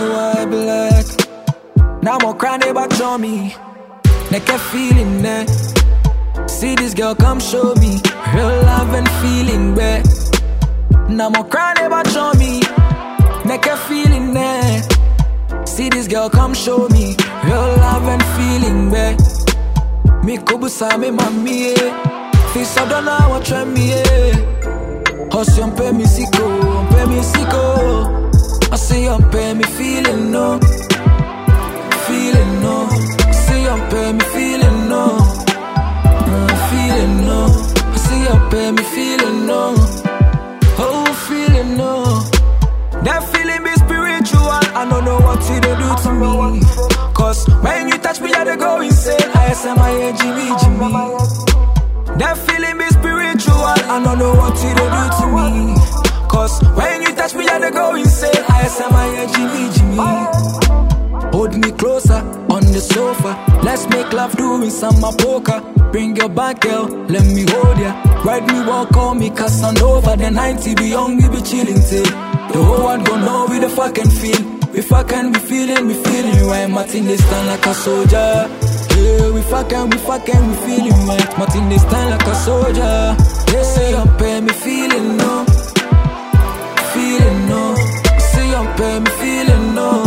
so I be like. Now more crying about on me. Make a feeling there. See this girl come show me real love and feeling bad. Now more crying about on me. Make a feeling there. See this girl come show me real love and feeling bad. Me kubusa me mami fi so don't know what try me Hustle on pay me siko, pay me siko. I say on pay me feeling no, feeling no. See on pay me feeling no, feeling no. I say on pay me feeling no, oh feeling no. That feeling be spiritual. I don't know what you do to me. Cause when you touch me, I dey go insane. I say my Jimmy. That feeling be spiritual. I don't know what you do to me. Cause when you touch me, I dey go insane. I say my Jimmy. Hold me closer on the sofa. Let's make love doing some poker. Bring your back, girl, let me hold ya. Ride me, walk on me, Casanova. The 90 be young, we be chilling till the whole world gon' know we the fucking feel. We fucking, we feeling. Right, Martin, they stand like a soldier. Yeah, we fucking, we feeling right. Martin, they stand like a soldier. They say I'm pay me feeling no, feeling no. Say I'm pay me feeling no,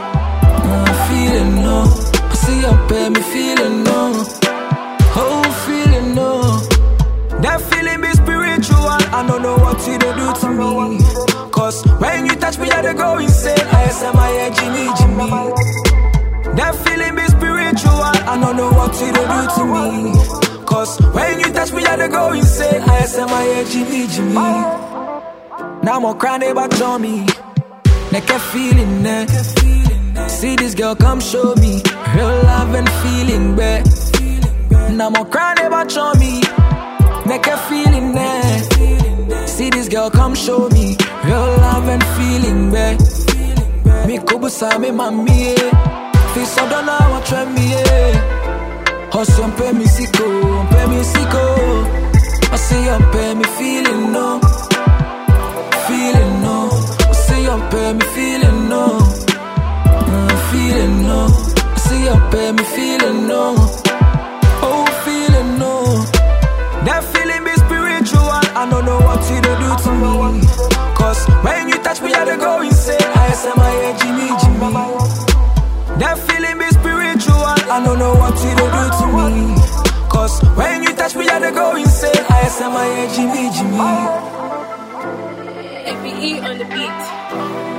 feeling no. Say I'm pay me feeling no, oh feeling no. That feeling be spiritual. I don't know what you do to me. Cause when you touch me, I dey go insane. I say my Jimmy. That feeling be spiritual. I don't know what you do to me. Cause when you touch me, I dey go insane. I say my Jimmy. Now more crying about on me. Make a feeling there. See this girl come show me real love and feeling bad. Now more crying about on me. Make a feeling there. See this girl come show me real love and feeling bad. Me kubusa me mami fi so don't know what try me Hustle on pay me siko, pay me siko. I say on pay me feeling no, feeling no. I say on pay me feeling no, feeling no. I say on pay me feeling no, oh feeling no. That feeling be spiritual. I don't know what you do to me. Cause when you touch me, I dey go insane. I say my Jimmy. That feeling be spiritual. I don't know what you do to me. Cause when you touch me, I dey go insane. I say my Jimmy. APE on the beat.